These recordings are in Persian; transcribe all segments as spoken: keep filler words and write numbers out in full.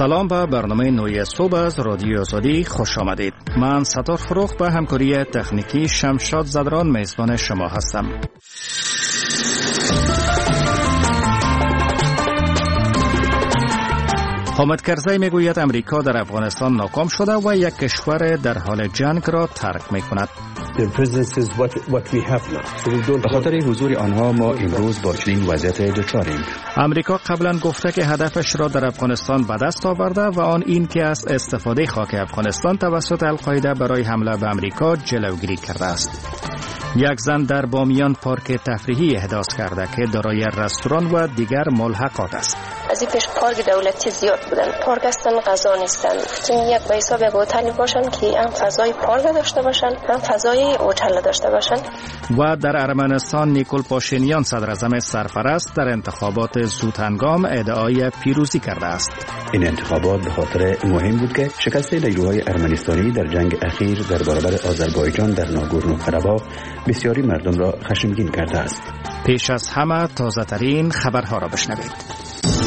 سلام به برنامه نوی صبح از رادیو آزادی خوش آمدید. من ستار فروخ به همکاری تکنیکی شمشاد زدران میزبان شما هستم. حامد کرزی میگوید امریکا در افغانستان ناکام شده و یک کشور در حال جنگ را ترک میکند. به خاطر حضور آنها ما امروز با چنین وضعیت دچاریم. امریکا قبلا گفته که هدفش را در افغانستان به دست آورده و آن این که از استفاده خاک افغانستان توسط القاعده برای حمله به امریکا جلوگیری کرده است. یک زن در بامیان پارک تفریحی احداث کرده که دارای رستوران و دیگر ملحقات است. از این پیش پارک دولتی زیاد بودن، پارک هستن غذا نیستن. گفتیم یک به حساب یک هتل باشن که هم فضای پارک داشته باشن هم فضای هتل داشته باشن. و در ارمنستان نیکول پاشینیان صدراعظم سرپرست در انتخابات زودهنگام ادعای پیروزی کرده است. این انتخابات به خاطر مهم بود که شکست نیروهای ارمنستانی در جنگ اخیر در برابر آذربایجان در ناگورنو قره‌باغ بسیاری مردم را خشمگین کرده است. پیش از همه تازه ترین خبرها را بشنوید.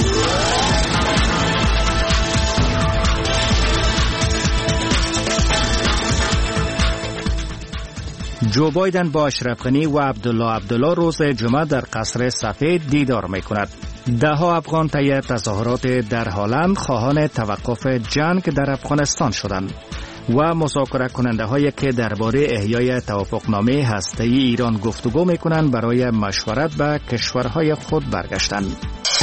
جو بایدن با اشرف غنی و عبدالله عبدالله روز جمعه در قصر سفید دیدار می کند. ده ها افغان طی تظاهرات در هالند خواهان توقف جنگ در افغانستان شدند و مذاکره کننده هایی که درباره احیای توافقنامه هسته‌ای ایران گفتگو می کنند برای مشورت به کشورهای خود برگشتند.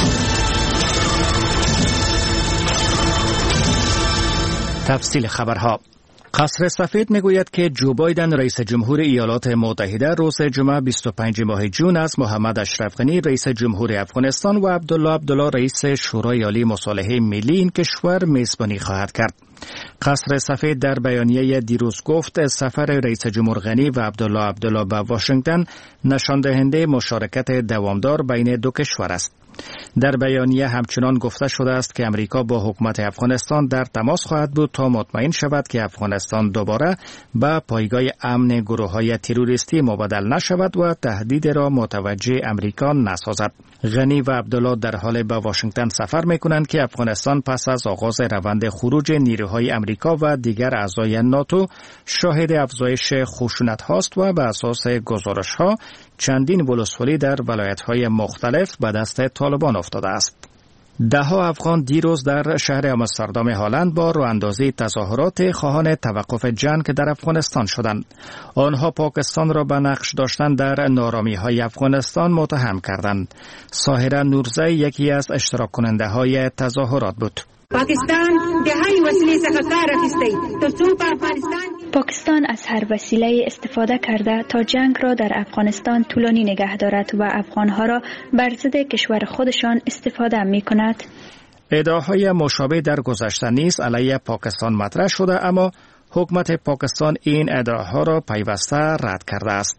تفصیل خبرها. قصر سفید میگوید که جو بایدن رئیس جمهور ایالات متحده روز جمعه بیست و پنجم ماه جون از محمد اشرف غنی رئیس جمهور افغانستان و عبدالله عبدالله رئیس شورای عالی مصالحه ملی این کشور میزبانی خواهد کرد. قصر سفید در بیانیه دیروز گفت سفر رئیس جمهور غنی و عبدالله عبدالله به واشنگتن نشان دهنده مشارکت دوامدار بین دو کشور است. در بیانیه همچنان گفته شده است که امریکا با حکومت افغانستان در تماس خواهد بود تا مطمئن شود که افغانستان دوباره به پایگاه امن گروه‌های تروریستی مبدل نشود و تهدید را متوجه امریکا نسازد. غنی و عبدالله در حال به واشنگتن سفر می‌کنند که افغانستان پس از آغاز روند خروج نیروهای امریکا و دیگر اعضای ناتو شاهد افزایش خشونت هاست و به اساس گزارش‌ها چندین ولسوالی در ولایت‌های مختلف به دست طالبان افتاده است. ده ها افغان دیروز در شهر آمستردام هالند با راه‌اندازی تظاهرات خواهان توقف جنگ در افغانستان شدند. آنها پاکستان را به نقش داشتن در نارامی‌های افغانستان متهم کردند. ساحره نورزی یکی از اشتراک کننده های تظاهرات بود. پاکستان د هر وسیله څخه کار اخیستی ترڅو په افغانستان پاکستان از هر وسیله استفاده کرده تا جنگ را در افغانستان طولانی نگه دارد و افغانها را بر ضد کشور خودشان استفاده می کند. ادعاهای مشابه در گذشته نیز علیه پاکستان مطرح شده، اما حکومت پاکستان این ادعاها را پیوسته رد کرده است.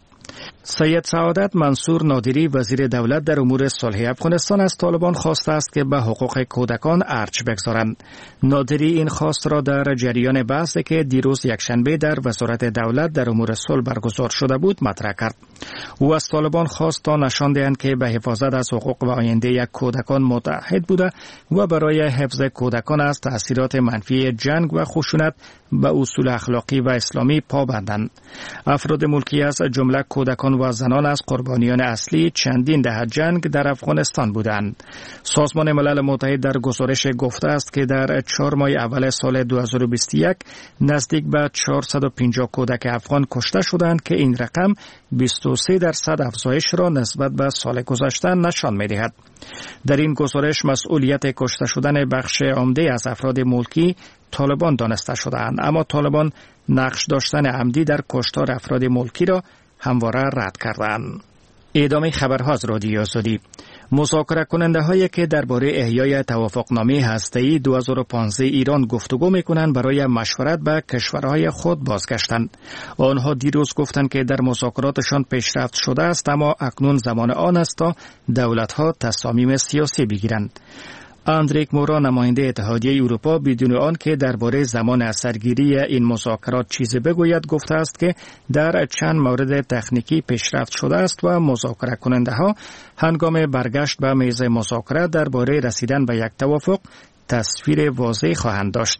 سید سعادت منصور نادری وزیر دولت در امور صلح افغانستان از طالبان خواسته است که به حقوق کودکان ارج بگذارند. نادری این خواست را در جریان بحثی که دیروز یکشنبه در وزارت دولت در امور صلح برگزار شده بود مطرح کرد. او از طالبان خواست تا نشان دهند که به حفاظت از حقوق و آینده یک کودکان متحد بوده و برای حفظ کودکان از تأثیرات منفی جنگ و خشونت به اصول اخلاقی و اسلامی پابندند. افراد ملکی از جمله کودکان و زنان از قربانیان اصلی چندین دهه جنگ در افغانستان بودند. سازمان ملل متحد در گزارش گفته است که در چهار ماه اول سال دو هزار و بیست و یک نزدیک به چهارصد و پنجاه کودک افغان کشته شدند که این رقم بیست و سه درصد افزایش را نسبت به سال گذشته نشان می‌دهد. در این گزارش مسئولیت کشته شدن بخش عمده از افراد ملکی طالبان دانسته شدند، اما طالبان نقش داشتن عمدی در کشتار افراد ملکی را همواره رد کردند. ادامه خبرها از رادیو آزادی. مذاکره کننده هایی که درباره احیای توافقنامه هسته‌ای دو هزار و پانزده ایران گفتگو می‌کنند برای مشورت به کشورهای خود بازگشتند. آنها دیروز گفتند که در مذاکراتشان پیشرفت شده است، اما اکنون زمان آن است تا دولت‌ها تصامیم سیاسی بگیرند. اندریک مورا نماینده اتحادیه اروپا بدون آن که درباره زمان اثرگیری این مذاکرات چیزی بگوید گفته است که در چند مورد تکنیکی پیشرفت شده است و مذاکره کننده ها هنگام برگشت به میز مذاکره درباره رسیدن به یک توافق تصویر واضح خواهند داشت.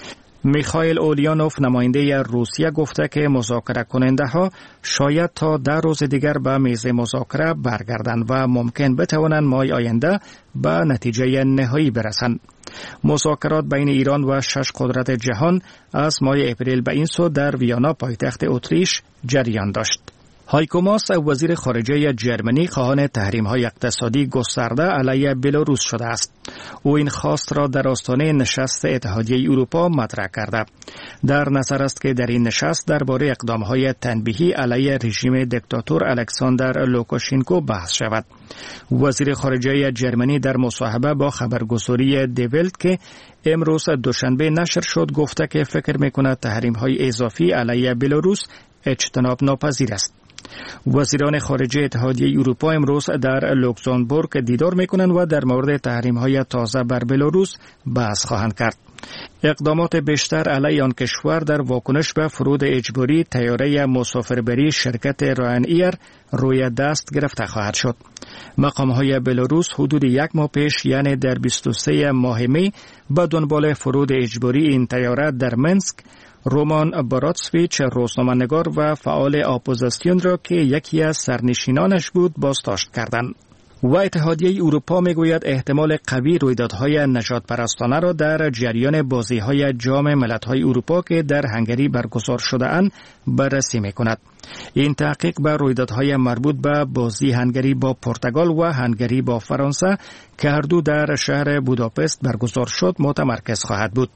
میخائیل اولیانوف نماینده روسیه گفته که مذاکره کننده ها شاید تا ده روز دیگر به میز مذاکره برگردند و ممکن بتوانند ماه آینده به نتیجه نهایی برسند. مذاکرات بین ایران و شش قدرت جهان از ماه اپریل به این سو در ویانا پایتخت اتریش جریان داشت. هایکو ماس وزیر خارجه جرمنی خواهان تحریم‌های اقتصادی گسترده علیه بلاروس شده است. او این خواست را در آستانه نشست اتحادیه اروپا مطرح کرده. در نظر است که در این نشست درباره اقدام‌های تنبیهی علیه رژیم دیکتاتور الکساندر لوکاشنکو بحث شود. وزیر خارجه جرمنی در مصاحبه با خبرگزاری دیولت که امروز دوشنبه نشر شد گفته که فکر می‌کند تحریم‌های اضافی علیه بلاروس اجتناب ناپذیر است. وزیران خارجه اتحادیه اروپا امروز در لوکزامبورگ دیدار میکنند و در مورد تحریم‌های تازه بر بلاروس بحث خواهند کرد. اقدامات بیشتر علیه آن کشور در واکنش به فرود اجباری طیاره مسافربری شرکت راین ایر روی دست گرفته خواهد شد. مقام‌های بلاروس حدود یک ماه پیش یعنی در بیست و سه ماه می به دنبال فرود اجباری این طیاره در منسک رومان براتسویچ روزنامه‌نگار و فعال اپوزیسیون را که یکی از سرنشینانش بود بازداشت کردند. و اتحادیه اروپا میگوید احتمال قوی رویدادهای نجات پرستانه را در جریان بازی‌های جام ملت‌های اروپا که در هنگری برگزار شده اند بررسی می‌کند. این تحقیق بر رویدادهای مربوط به بازی هنگری با پرتغال و هنگری با فرانسه که هر دو در شهر بوداپست برگزار شد متمرکز خواهد بود.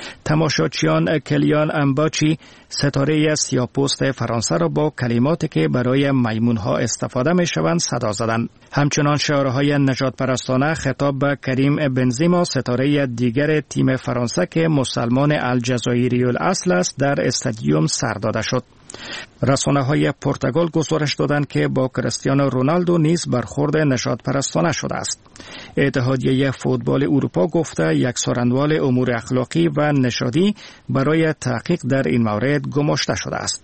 تماشاچیان کلیان امباچی ستاره سیاه‌پوست فرانسه را با کلماتی که برای میمونها استفاده می‌شوند صدا زدند. همچنان شعارهای نجات پرستانه خطاب به کریم بنزیما ستاره دیگر تیم فرانسه که مسلمان الجزایری الاصل است در استادیوم سر داده شد. رسانه‌های پرتغال گزارش دادند که با کریستیانو رونالدو نیز برخورد نجات پرستانه شده است. اتحادیه فوتبال اروپا گفته یک سارنوال امور اخلاقی و نژادی برای تحقیق در این مورد گماشته شده است.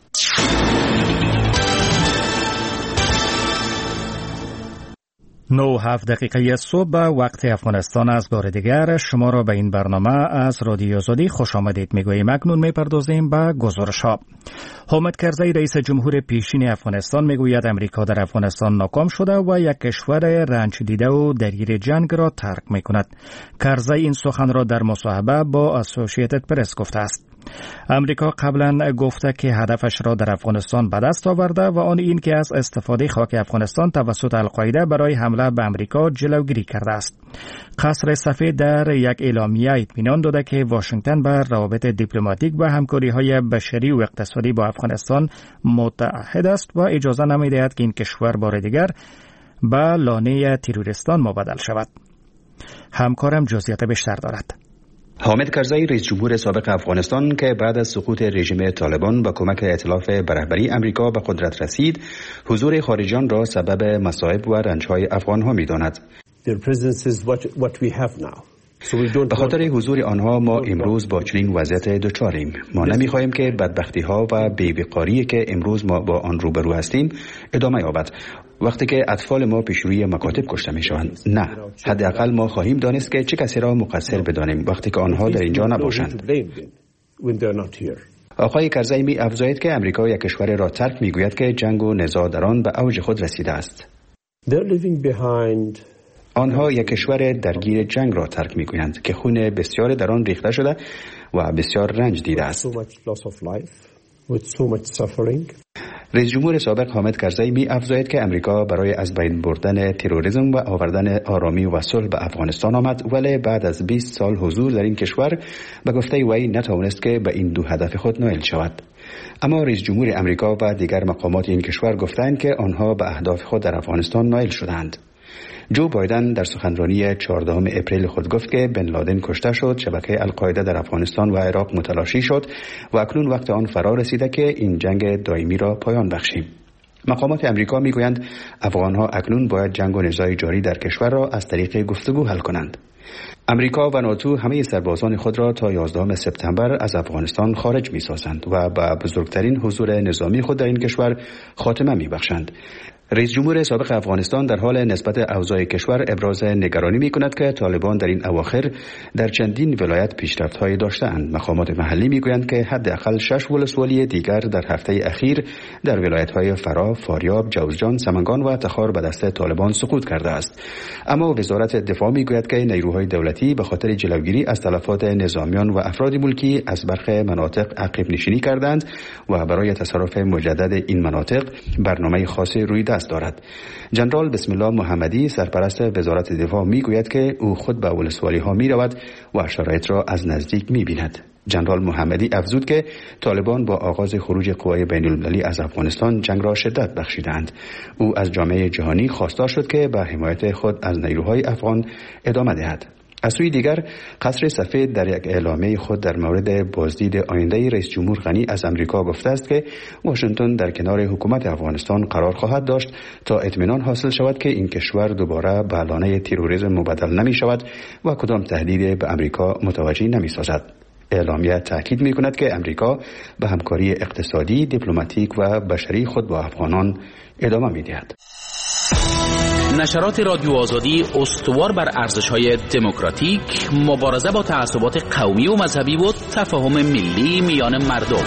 نه هفت دقیقه صبح وقت افغانستان از بار دیگر شما را به این برنامه از رادیو آزادی خوش آمدید میگوییم. اکنون میپردازیم به گزارش ها. حامد کرزی رئیس جمهور پیشین افغانستان میگوید امریکا در افغانستان ناکام شده و یک کشور رنج دیده و درگیر جنگ را ترک میکند. کرزی این سخن را در مصاحبه با اسوسییتد پرس گفته است. امریکا قبلا گفته که هدفش را در افغانستان به دست آورده و آن این که از استفاده خاک افغانستان توسط القاعده برای حمله به امریکا جلوگیری کرده است. قصر سفید در یک اعلامیه اطمینان داده که واشنگتن بر روابط دیپلماتیک و همکاری‌های بشری و اقتصادی با افغانستان متعهد است و اجازه نمی‌دهد که این کشور بار دیگر به لانه تروریستان مبادل شود. همکارم جزئیات بیشتر دارد. حامد کرزی رئیس جمهور سابق افغانستان که بعد از سقوط رژیم طالبان با کمک ائتلاف به رهبری امریکا به قدرت رسید، حضور خارجیان را سبب مصائب و رنج‌های افغان‌ها می‌داند. به خاطر حضور آنها ما امروز با چنین وضعیت دچاریم. ما نمی‌خواهیم که بدبختی‌ها و بی‌وقاری که امروز ما با آن روبرو هستیم ادامه یابد. وقتی که اطفال ما پیش روی مکاتب کشته می‌شوند، نه، حداقل ما خواهیم دانست که چه کسی را مقصر بدانیم وقتی که آنها در اینجا نباشند. آقای کرزی می افزاید که امریکا یک کشور را ترک می‌گوید که جنگ و نزاع در آن به اوج خود رسیده است. آنها یک کشور درگیر جنگ را ترک می‌گویند که خون بسیار در آن ریخته شده و بسیار رنج دیده است. رئیس جمهور سابق حامد کرزی می افزاید که امریکا برای از بین بردن تروریسم و آوردن آرامی و صلح به افغانستان آمد، ولی بعد از بیست سال حضور در این کشور به گفته وی نتوانست که به این دو هدف خود نائل شود. اما رئیس جمهور امریکا و دیگر مقامات این کشور گفتند که آنها به اهداف خود در افغانستان نائل شدند. جو بایدن در سخنرانی چهاردهم اپریل خود گفت که بن لادن کشته شد، شبکه القاعده در افغانستان و عراق متلاشی شد و اکنون وقت آن فرا رسیده که این جنگ دائمی را پایان بخشیم. مقامات امریکا میگویند افغانها اکنون باید جنگ و نزاع جاری در کشور را از طریق گفتگو حل کنند. امریکا و ناتو همه سربازان خود را تا یازدهم سپتامبر از افغانستان خارج می‌سازند و با بزرگترین حضور نظامی خود در این کشور خاتمه می‌بخشند. رئیس جمهور سابق افغانستان در حال نسبت اوضاع کشور ابراز نگرانی می‌کند که طالبان در این اواخر در چندین ولایت پیشرفت‌های داشته‌اند. مقامات محلی می‌گویند که حداقل شش ولسوالی دیگر در هفته اخیر در ولایت‌های فرا، فاریاب، جوزجان، سمنگان و تخار به دست طالبان سقوط کرده است. اما وزارت دفاع می‌گوید که نیروهای دولتی به خاطر جلوگیری از تلفات نظامیان و افراد ملکی از برخی مناطق عقب نشینی کردند و برای تصرف مجدد این مناطق برنامه خاصی روی دارد. جنرال بسم الله محمدی سرپرست وزارت دفاع میگوید که او خود به ولسوالی ها می رود و شرایط را از نزدیک می بیند. جنرال محمدی افزود که طالبان با آغاز خروج قوای بین المللی از افغانستان جنگ را شدت بخشیدند. او از جامعه جهانی خواستار شد که به حمایت خود از نیروهای افغان ادامه دهد. از سوی دیگر قصر سفید در یک اعلامیه خود در مورد بازدید آینده رئیس جمهور غنی از امریکا گفته است که واشنگتن در کنار حکومت افغانستان قرار خواهد داشت تا اطمینان حاصل شود که این کشور دوباره به لانه تروریسم مبدل نمی شود و کدام تهدید به امریکا متوجه نمی سازد. اعلامیه تاکید می کند که امریکا به همکاری اقتصادی، دیپلماتیک و بشری خود با افغانان ادامه می دهد. نشرات رادیو آزادی استوار بر ارزش‌های دموکراتیک، مبارزه با تعصبات قومی و مذهبی و تفاهم ملی میان مردم.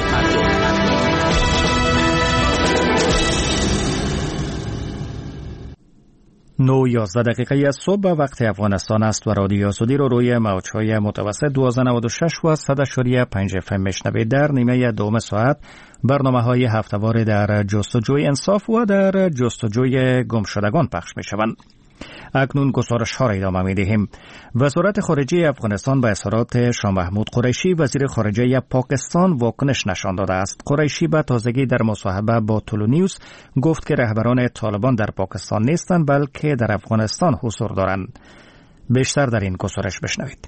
نو یازده دقیقه از صبح وقت افغانستان است و رادیو آزادی رو روی موج‌های متوسط دویست و نود و شش و صد و پنج اف ام میشنوید. در نیمه دوم ساعت برنامه‌های هفته‌وار در جستجوی انصاف و در جستجوی گمشدگان پخش می‌شوند. اکنون گزارش ها را ادامه می دهیم. وزارت خارجه افغانستان به اظهارات شاه محمود قریشی وزیر خارجه پاکستان واکنش نشان داده است. قریشی به تازگی در مصاحبه با تولو نیوز گفت که رهبران طالبان در پاکستان نیستند بلکه در افغانستان حضور دارند. بیشتر در این گزارش بشنوید.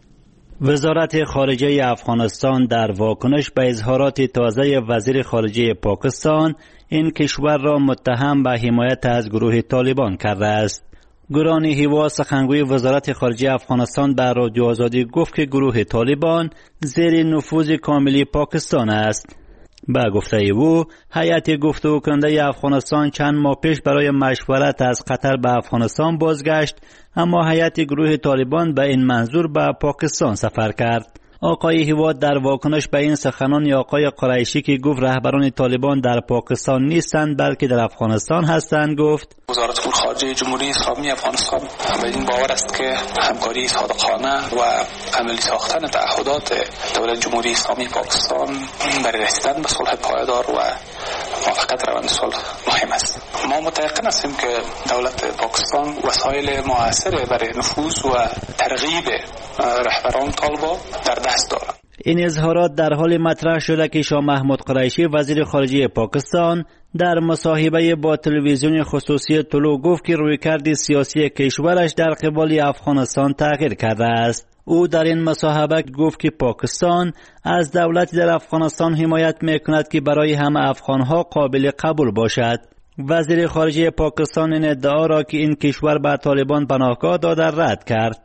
وزارت خارجه افغانستان در واکنش به اظهارات تازه وزیر خارجه پاکستان این کشور را متهم به حمایت از گروه طالبان کرده است. گرانی هیوا سخنگوی وزارت خارجه افغانستان به رادیو آزادی گفت که گروه طالبان زیر نفوذ کاملی پاکستان است. با گفته او هیئت گفتگو کننده افغانستان چند ماه پیش برای مشورت از قطر به افغانستان بازگشت، اما هیئت گروه طالبان به این منظور به پاکستان سفر کرد. آقای هیوا در واکنش به این سخنان آقای قریشی که گفت رهبران طالبان در پاکستان نیستند بلکه در افغانستان هستند گفت: وزارت امور خارجه جمهوری اسلامی افغانستان به این باور است که همکاری صادقانه و عملی ساختن تعهدات دولت جمهوری اسلامی پاکستان برای رسیدن به صلح پایدار و موفقیت روند صلح مهم است. ما متيقن هستیم که دولت پاکستان وسایل موثر برای نفوذ و ترغیب رهبران طالبان در دست دارند. این اظهارات در حال مطرح شده که شاه محمود قریشی وزیر خارجه پاکستان در مصاحبه با تلویزیون خصوصی طلوع گفت که رویکرد سیاسی کشورش در قبال افغانستان تغییر کرده است. او در این مصاحبه گفت که پاکستان از دولتی در افغانستان حمایت میکند که برای همه افغانها قابل قبول باشد. وزیر خارجه پاکستان این ادعا را که این کشور به طالبان پناهگاه داده رد کرد.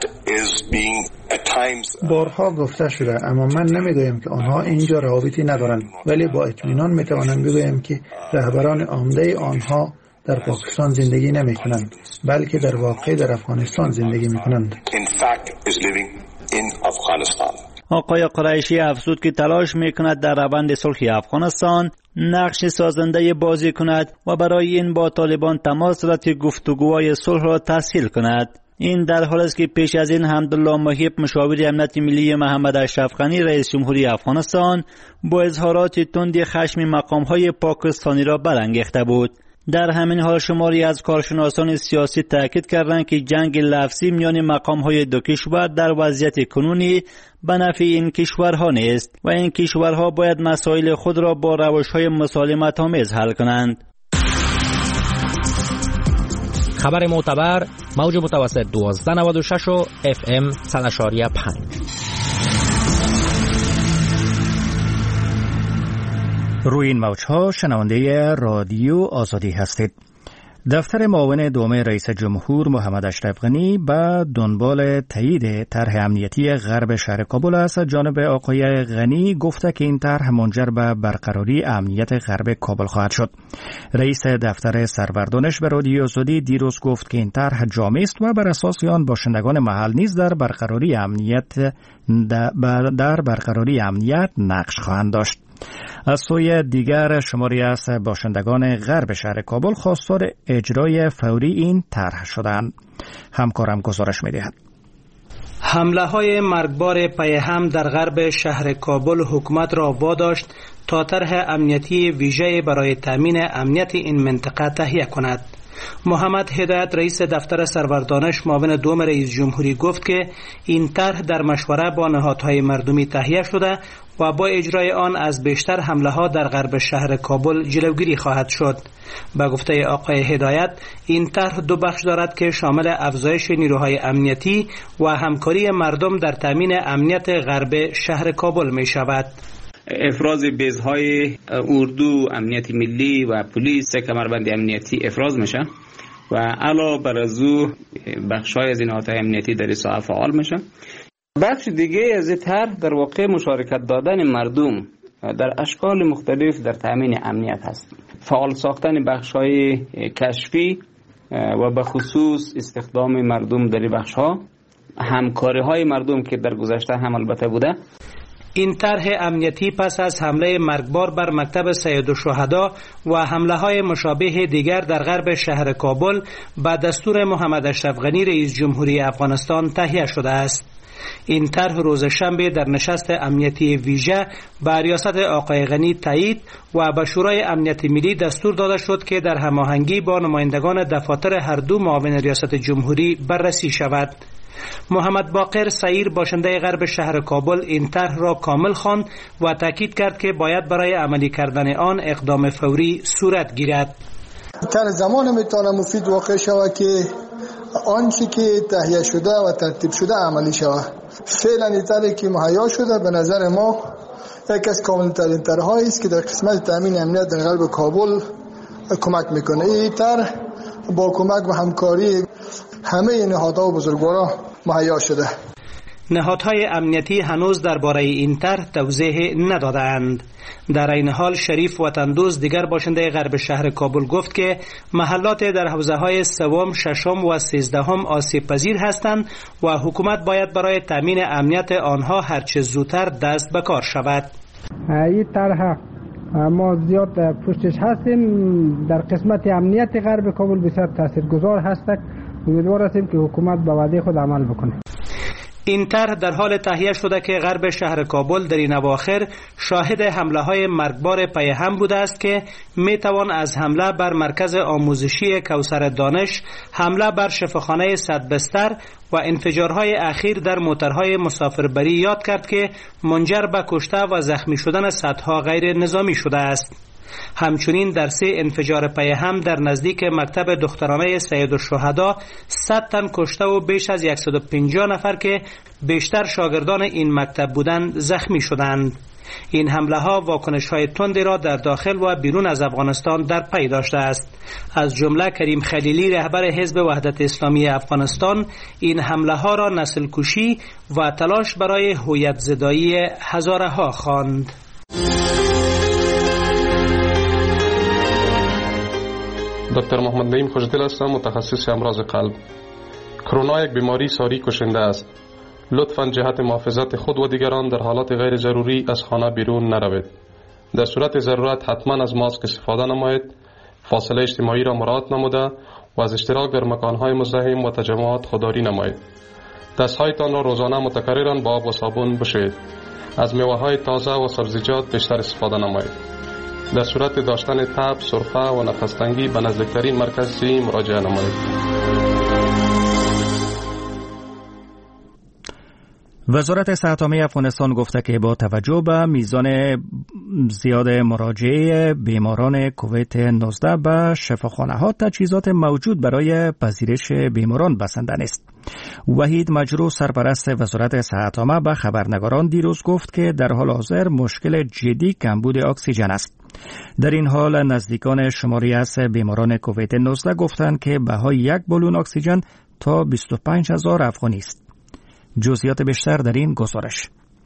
بارها گفته شده، اما من نمیگویم که آنها اینجا روابطی ندارند، ولی با اطمینان میتوانم بگویم که رهبران عمده آنها در پاکستان زندگی نمی کنند بلکه در واقع در افغانستان زندگی می کنند. آقای قریشی افزود که تلاش می کند در روند صلح افغانستان نقش سازنده بازی کند و برای این با طالبان تماس گرفت که گفتگوهای صلح را تسهیل کند. این در حالی است که پیش از این حمدالله محب مشاور امنیت ملی محمد اشرف غنی رئیس جمهوری افغانستان با اظهارات تند خشم مقام‌های پاکستانی را برانگیخته بود. در همین حال شماری از کارشناسان سیاسی تاکید کردند که جنگ لفظی میان مقام‌های دو کشور در وضعیت کنونی به نفع این کشورها نیست و این کشورها باید مسائل خود را با روش‌های مسالمت‌آمیز حل کنند. خبر معتبر موج متوسط دویست و نود و شش و اف ام صد و پنج. روی این موج‌ها شنونده رادیو آزادی هستید. دفتر معاون دوم رئیس جمهور محمد اشرف غنی به دنبال تایید طرح امنیتی غرب شهر کابل است. جانب آقای غنی گفته که این طرح منجر به برقراری امنیت غرب کابل خواهد شد. رئیس دفتر سروردانش به رادیو آزادی دیروز گفت که این طرح جامع است و بر اساس آن باشندگان محل نیز در برقراری امنیت در برقراری امنیت نقش خواهند داشت. از سوی دیگر شماری از باشندگان غرب شهر کابل خواستار اجرای فوری این طرح شدند. همکارم گزارش می‌دهد. حمله های مرگبار پیهم در غرب شهر کابل حکومت را واداشت تا طرح امنیتی ویژه برای تامین امنیت این منطقه تهیه کند. محمد هدایت رئیس دفتر سروردانش معاون دوم رئیس جمهوری گفت که این طرح در مشوره با نهادهای مردمی تهیه شده و با اجرای آن از بیشتر حمله ها در غرب شهر کابل جلوگیری خواهد شد. به گفته آقای هدایت این طرح دو بخش دارد که شامل افزایش نیروهای امنیتی و همکاری مردم در تامین امنیت غرب شهر کابل می شود. افراز بیزهای اردو، امنیت ملی و پلیس کمربند امنیتی افراز میشه و علاوه بر از او بخش‌های از نهادهای امنیتی در ساحه فعال میشه. بخش دیگه از این طرح در واقع مشارکت دادن مردم در اشکال مختلف در تامین امنیت هست. فعال ساختن بخش‌های کشفی و به خصوص استخدام مردم در بخش‌ها، همکاری‌های مردم که در گذشته هم البته بوده. این طرح امنیتی پس از حمله مرگبار بر مکتب سید الشهدا و حمله های مشابه دیگر در غرب شهر کابل با دستور محمد اشرف غنی رئیس جمهوری افغانستان تهیه شده است. این طرح روز شنبه در نشست امنیتی ویژه با ریاست آقای غنی تایید و به شورای امنیت ملی دستور داده شد که در هماهنگی با نمایندگان دفاتر هر دو معاون ریاست جمهوری بررسی شود. محمد باقر سعیر باشنده غرب شهر کابل این طرح را کامل خواند و تاکید کرد که باید برای عملی کردن آن اقدام فوری صورت گیرد. در زمان میتونه مفید واقع شود که آنچه که تهیه شده و ترتیب شده عملی شود. فعلا این طرحی که مهیا شده به نظر ما یک از کامل‌ترین طرح‌هایی است که در قسمت تامین امنیت در غرب کابل کمک میکنه. این طرح با کمک و همکاری همه نهادها و بزرگواران مهیا شده. نهادهای امنیتی هنوز درباره این طرح توضیح ندادند. در این حال شریف وطندوز دیگر باشنده غرب شهر کابل گفت که محلات در حوزه‌های سوم، ششم و سیزدهم آسیب پذیر هستند و حکومت باید برای تامین امنیت آنها هرچه زودتر دست به کار شود. این طرح ما زیاد پشتش هستیم. در قسمت امنیت غرب کابل بسیار تاثیرگذار هست. امیدوار هستیم که حکومت به وعده خود عمل بکنه. این طرح در حال تهیه شده که غرب شهر کابل در این اواخر شاهد حمله های مرگبار پیهم بوده است که می توان از حمله بر مرکز آموزشی کوثر دانش، حمله بر شفاخانه صد بستر و انفجارهای اخیر در موترهای مسافربری یاد کرد که منجر به کشته و زخمی شدن صدها غیر نظامی شده است. همچنین در سه انفجار پیهم در نزدیک مکتب دخترانه سید الشهدا صد تن کشته و بیش از صد و پنجاه نفر که بیشتر شاگردان این مکتب بودند زخمی شدند. این حمله ها واکنش های تندی را در داخل و بیرون از افغانستان در پی داشته است. از جمله کریم خلیلی رهبر حزب وحدت اسلامی افغانستان این حمله ها را نسل کشی و تلاش برای هویت زدایی هزاره ها خواند. دکتر محمد نعیم خوشدل هستم، متخصص امراض قلب. کرونا یک بیماری ساری کشنده است. لطفاً جهت محافظت خود و دیگران در حالات غیر ضروری از خانه بیرون نروید. در صورت ضرورت حتما از ماسک استفاده نمایید. فاصله اجتماعی را مراعات نموده و از اشتراک در مکانهای مزدحم و تجمعات خودداری نمایید. دستهایتان را روزانه متکرراً با آب و صابون بشویید. از میوه‌های تازه و سبزیجات بیشتر استفاده نمایید. در صورت داشتن تب، سرفه و نفس‌تنگی به نزدیکترین مرکز صحی مراجعه نمایید. وزارت صحت عامه افغانستان گفته که با توجه به میزان زیاد مراجعه بیماران کووید نوزده به شفاخانه‌ها تجهیزات موجود برای پذیرش بیماران بسنده نیست. وحید مجروح سرپرست وزارت صحت عامه به خبرنگاران دیروز گفت که در حال حاضر مشکل جدی کمبود اکسیژن است. در این حال نزدیکان شماری از بیماران کووید نوزده گفتند که بهای یک بالون اکسیژن تا بیست و پنج هزار افغانی است. جزئیات بیشتر در این گزارش.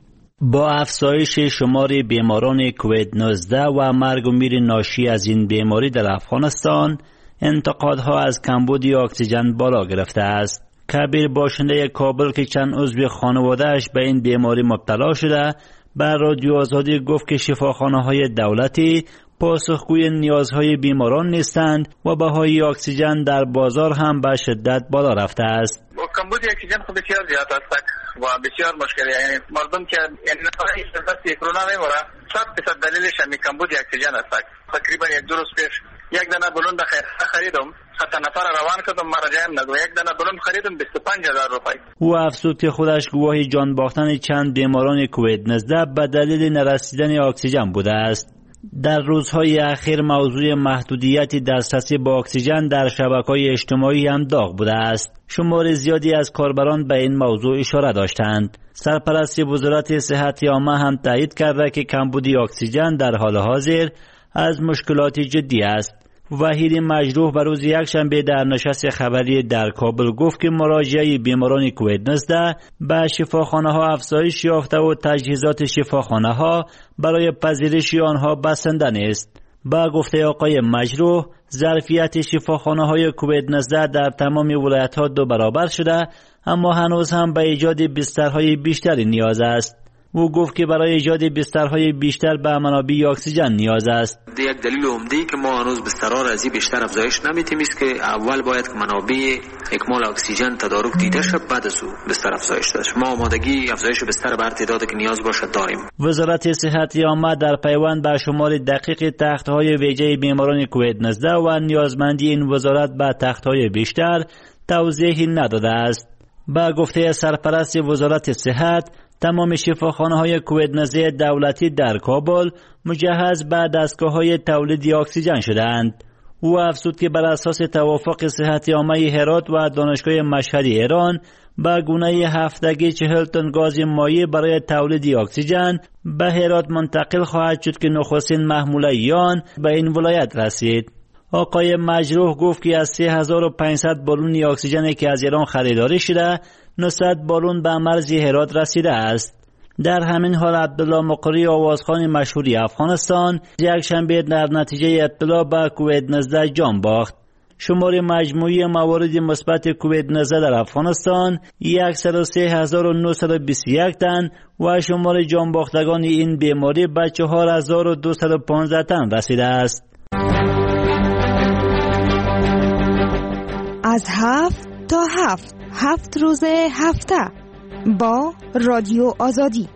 با افزایش شمار بیماران کووید نوزده و مرگ و میر ناشی از این بیماری در افغانستان، انتقادها از کمبود اکسیژن بالا گرفته است. کبیر باشنده کابل که چند عضو خانواده‌اش به این بیماری مبتلا شده، بر رادیو آزادی گفت که شفاخانه‌های دولتی پاسخگوی نیازهای بیماران نیستند و بهای اکسیژن در بازار هم به شدت بالا رفته است. کمبود اکسیژن خود بسیار زیاد است و بسیار مشکلی، یعنی مردم که یعنی نفعی از کرونا میموره صد درصد دلیلش همین کمبود اکسیژن است. تقریبا یک دو روز پیش یک دانه بلون بخیر خریدم، حتی نفر روان کردم مراجعم ندو، یک دانه بلون خریدم بیست و پنج هزار روپی. او افزود که خودش گواهی جان باختن چند بیماران کووید نوزده به دلیل نرسیدن اکسیژن بوده است. در روزهای اخیر موضوع محدودیت دسترسی با اکسیژن در شبکه‌های اجتماعی هم داغ بوده است. شمار زیادی از کاربران به این موضوع اشاره داشتند. سرپرست وزارت صحت عامه هم تایید کرده که کمبود اکسیژن در حال حاضر از مشکلات جدی است. وحید مجروح به روز یکشنبه در نشست خبری در کابل گفت که مراجعه بیماران کووید نوزده به شفاخانه ها افزایش یافته و تجهیزات شفاخانه ها برای پذیرش آنها بسنده نیست. با گفته آقای مجروح، ظرفیت شفاخانه های کووید نوزده در تمام ولایت ها دو برابر شده، اما هنوز هم به ایجاد بسترهای بیشتری نیاز است. او گفت که برای ایجاد بسترهای بیشتر به منابع اکسیژن نیاز است. یک دلیل عمده که ما هنوز بسترها را از این بیشتر افزایش نمیتیم است که اول باید که منابع اکمال اکسیژن تدارک دیده شد، بعد از او بستر افزایش داشت. ما آمادگی افزایش بستر بر تعدادی که نیاز باشد داریم. وزارت صحت عامه در پیوند به شمار دقیق تخت‌های ویژه بیماران کووید نوزده و نیازمندی این وزارت به تخت‌های بیشتر توضیحی نداده است. با گفته سرپرست وزارت صحت، تمام شفاخانه‌های کووید نوزده دولتی در کابل مجهز به دستگاه‌های تولید اکسیژن شدند. او افزود که بر اساس توافق صحت عامه هرات و دانشگاه مشهد ایران به گونه هفتگی چهل تن گاز مایع برای تولید اکسیژن به هرات منتقل خواهد شد که نخستین محموله آن به این ولایت رسید. آقای مجروح گفت که از سه هزار و پانصد بالون اکسیژنی که از ایران خریداری شده، نهصد بالون به مرز هرات رسیده است. در همین حال عبدالله مقری آوازخوان مشهوری افغانستان یک شنبه در نتیجه ابتلا به کووید نوزده جان باخت. شمار مجموعی موارد مثبت کووید نوزده در افغانستان صد و سه هزار و نهصد و بیست و یک تن و شمار جان باختگان این بیماری به چهار هزار و دویست و پانزده تن رسیده است. از هفت تا هفت هفت روز هفته با رادیو آزادی.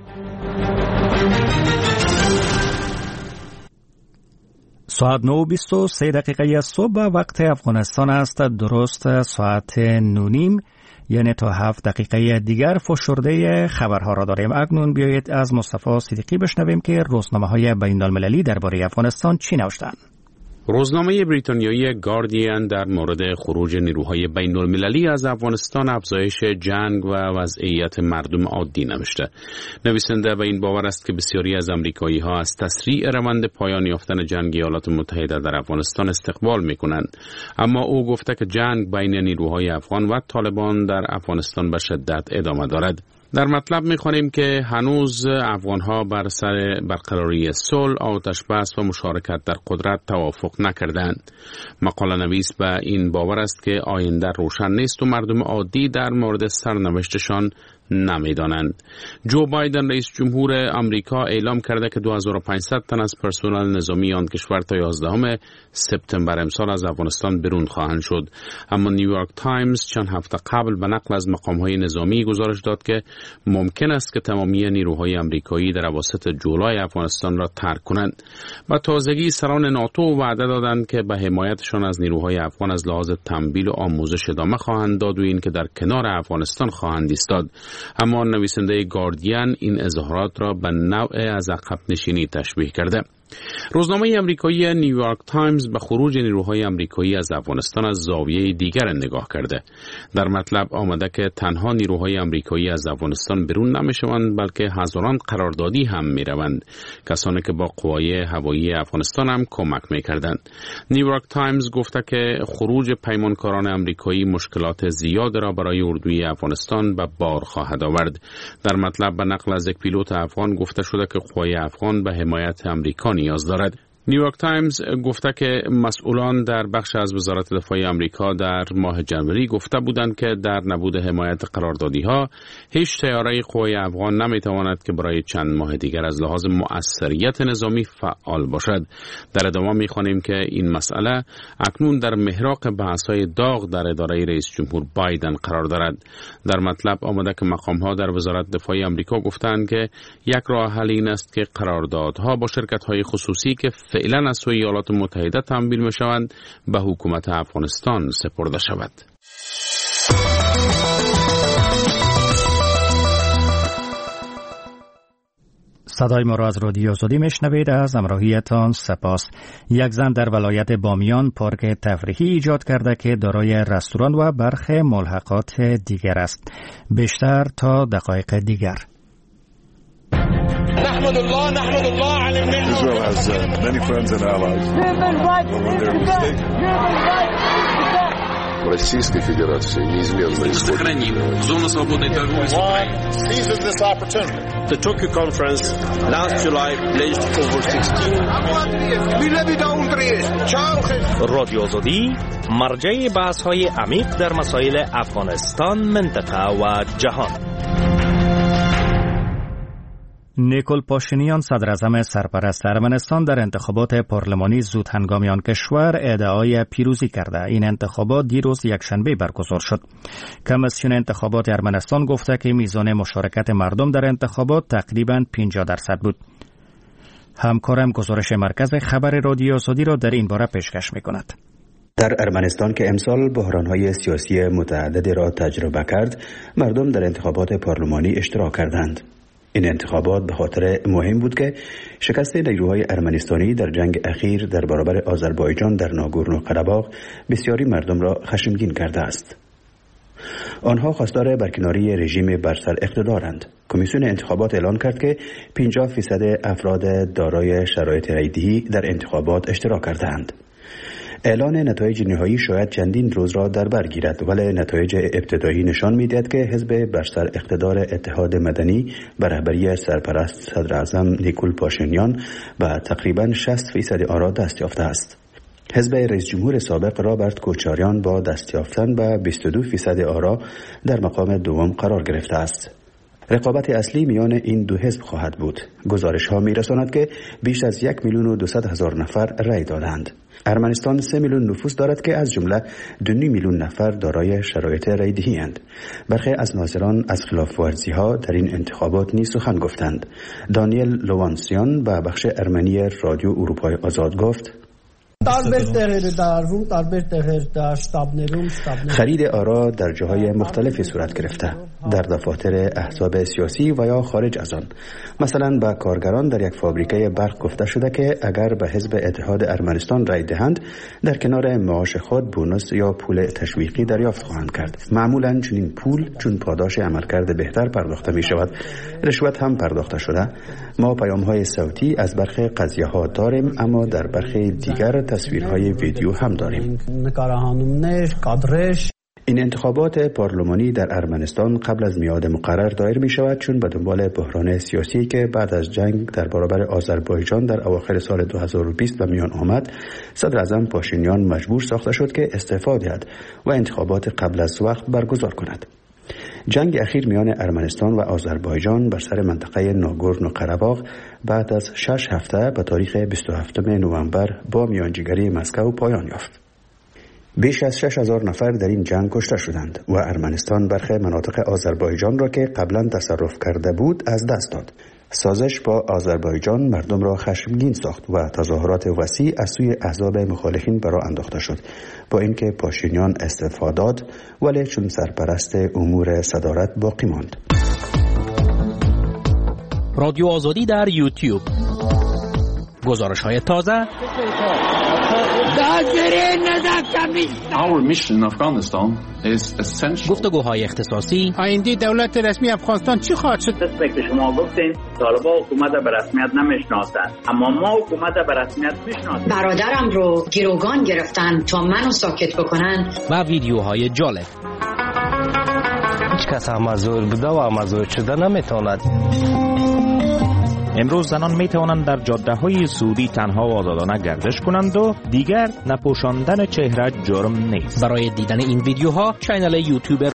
ساعت نه و بیست و سه دقیقه صبح وقت افغانستان است. درست ساعت نونیم، یعنی تا هفت دقیقه دیگر فشرده خبرها را داریم. اکنون بیایید از مصطفی صدیقی بشنویم که روزنامه‌های بین‌المللی درباره افغانستان چی نوشتند. روزنامه بریتانیایی گاردین در مورد خروج نیروهای بین المللی از افغانستان، افزایش جنگ و وضعیت مردم عادی نوشته. نویسنده به این باور است که بسیاری از امریکایی ها از تسریع روند پایان یافتن جنگ ایالات متحده در افغانستان استقبال می کنند، اما او گفته که جنگ بین نیروهای افغان و طالبان در افغانستان به شدت ادامه دارد. در مطلب می‌خوانیم که هنوز افغان‌ها بر سر برقراری صلح، آتش بس و مشارکت در قدرت توافق نکردند. مقاله نویس به این باور است که آینده روشن نیست و مردم عادی در مورد سرنوشتشان نمی‌دانند. جو بایدن رئیس جمهور آمریکا اعلام کرده که دو هزار و پانصد تن از پرسنل نظامی آن کشور تا یازدهم سپتامبر امسال از افغانستان بیرون خواهند شد. اما نیویورک تایمز چند هفته قبل به نقل از مقام‌های نظامی گزارش داد که ممکن است که تمامی نیروهای آمریکایی در اواسط جولای افغانستان را ترک کنند. با تازگی سران ناتو وعده دادند که به حمایتشان از نیروهای افغان از لحاظ تمویل و آموزش ادامه خواهند داد و این که در کنار افغانستان خواهند ایستاد. اما نویسنده گاردین این اظهارات را به نوع از عقب نشینی تشبیه کرده. روزنامه آمریکایی نیویورک تایمز به خروج نیروهای آمریکایی از افغانستان از زاویه دیگر نگاه کرده. در مطلب آمده که تنها نیروهای آمریکایی از افغانستان بیرون نمیشوند، بلکه هزاران قراردادی هم میروند، کسانی که با قوای هوایی افغانستان هم کمک میکردند. نیویورک تایمز گفته که خروج پیمانکاران آمریکایی مشکلات زیاد را برای اردوی افغانستان به بار خواهد آورد. در مطلب به نقل از یک پیلوت افغان گفته شده که قوای افغان به حمایت آمریکا نیاز دارد. نیویورک تایمز گفته که مسئولان در بخش از وزارت دفاع آمریکا در ماه جنوری گفته بودند که در نبود حمایت قراردادی ها هیچ طیاره قوای افغان نمیتواند که برای چند ماه دیگر از لحاظ مؤثریت نظامی فعال باشد. در ادامه میخوانیم که این مسئله اکنون در محراق بحث‌های داغ در اداره رئیس جمهور بایدن قرار دارد. در مطلب آمده که مقام‌ها در وزارت دفاع آمریکا گفتند که یک راه حل این است که قراردادها با شرکت‌های خصوصی که فعلا از سوی ایالات متحده تمویل می شوند به حکومت افغانستان سپرده شود. صدای ما را از رادیو آزادی میشنوید. از همراهیتان سپاس. یک زن در ولایت بامیان پارک تفریحی ایجاد کرده که دارای رستوران و برخی ملحقات دیگر است. بیشتر تا دقایق دیگر. نحمد الله نحمد الله على النعمة. Israel has uh, many friends and allies. Российской Федерации неизменно сохраним зону свободной торговли с Украиной. Seizes this opportunity. The Tokyo conference last July pledged over sixteen. رادیو آزادی مرجع بحث‌های عمیق در مسائل افغانستان، منطقه و جهان. نیکول پاشینیان صدراعظم سرپرست ارمنستان در انتخابات پارلمانی زود هنگامی آن کشور ادعای پیروزی کرده. این انتخابات دیروز یکشنبه برگزار شد. کمیسیون انتخابات ارمنستان گفته که میزان مشارکت مردم در انتخابات تقریباً پنجاه درصد بود. همکارم گزارش مرکز خبر رادیو آزادی را در این باره پیشکش می‌کند. در ارمنستان که امسال بحران‌های سیاسی متعددی را تجربه کرد، مردم در انتخابات پارلمانی اشتراک کردند. این انتخابات به خاطر مهم بود که شکست نیروهای ارمنستانی در جنگ اخیر در برابر آذربایجان در ناگورنو قره‌باغ بسیاری مردم را خشمگین کرده است. آنها خواستار برکناری رژیم بر سر اقتدارند. کمیسیون انتخابات اعلان کرد که پنجاه فیصد افراد دارای شرایط رایدهی در انتخابات اشتراک کردند. اعلان نتایج نهایی شاید چندین روز را در بر گیرد، ولی نتایج ابتدایی نشان می‌دهد که حزب بر سر اقتدار اتحاد مدنی به رهبری سرپرست صدراعظم نیکول پاشینیان به تقریباً شصت فیصد آرا دست یافته است. حزب رئیس جمهور سابق رابرت کوچاریان با دست یافتن به بیست و دو فیصد آرا در مقام دوم قرار گرفته است. رقابت اصلی میان این دو حزب خواهد بود. گزارش ها می رساند که بیش از یک میلیون و دویست هزار نفر رای دادند. ارمنستان سه میلیون نفوس دارد که از جمله دو میلیون نفر دارای شرایط رایدهی اند. برخی از ناظران از خلاف ورزی ها در این انتخابات نیز سخن گفتند. دانیل لوانسیان به بخش ارمنی رادیو اروپای آزاد گفت: خرید آرا در جاهای مختلفی صورت گرفته، در دفاتر احزاب سیاسی و یا خارج از آن. مثلا به کارگران در یک فابریکه برق گفته شده که اگر به حزب اتحاد ارمنستان رای دهند در کنار معاش خود بونوس یا پول تشویقی دریافت خواهند کرد. معمولا چنین پول چون پاداش عملکرد بهتر پرداخته می شود. رشوت هم پرداخته شده. ما پیام های صوتی از برخی قضیه ها داریم، اما در برخی دیگر تصویرهای ویدیو هم داریم. این انتخابات پارلمانی در ارمنستان قبل از میعاد مقرر دایر می شود، چون به دنبال بحران سیاسی که بعد از جنگ در برابر آذربایجان در اواخر سال دو هزار و بیست به میان آمد، صدراعظم پاشینیان مجبور ساخته شد که استعفا دهد و انتخابات قبل از وقت برگزار کند. جنگ اخیر میان ارمنستان و آذربایجان بر سر منطقه ناگورنو قره‌باغ بعد از شش هفته به تاریخ بیست و هفتم نوامبر با میانجیگری مسکو پایان یافت. بیش از شش هزار نفر در این جنگ کشته شدند و ارمنستان برخی مناطق آذربایجان را که قبلا تصرف کرده بود از دست داد. سازش با آذربایجان مردم را خشمگین ساخت و تظاهرات وسیع از سوی احزاب مخالفین برآ انداخته شد. با اینکه پاشینیان استعفا داد، ولی چون سرپرست امور صدارت باقی ماند. رادیو آزادی در یوتیوب. گزارش های تازه، گفتگوهای اختصاصی، آینده دولت رسمی افغانستان چی خواهد شد؟ دست که شما گفتین طالبان حکومت به رسمیت نمیشناسند، اما ما حکومت به رسمیت میشناسیم. برادرم رو گروگان گرفتن تا منو ساکت بکنن و ویدیوهای جالب. هیچ کس امازور بوده و امازور شده نمیتواند. امروز زنان می توانند در جاده های سعودی تنها و آزادانه گردش کنند و دیگر نپوشاندن چهره جرم نیست. برای دیدن این ویدیوها کانال یوتیوب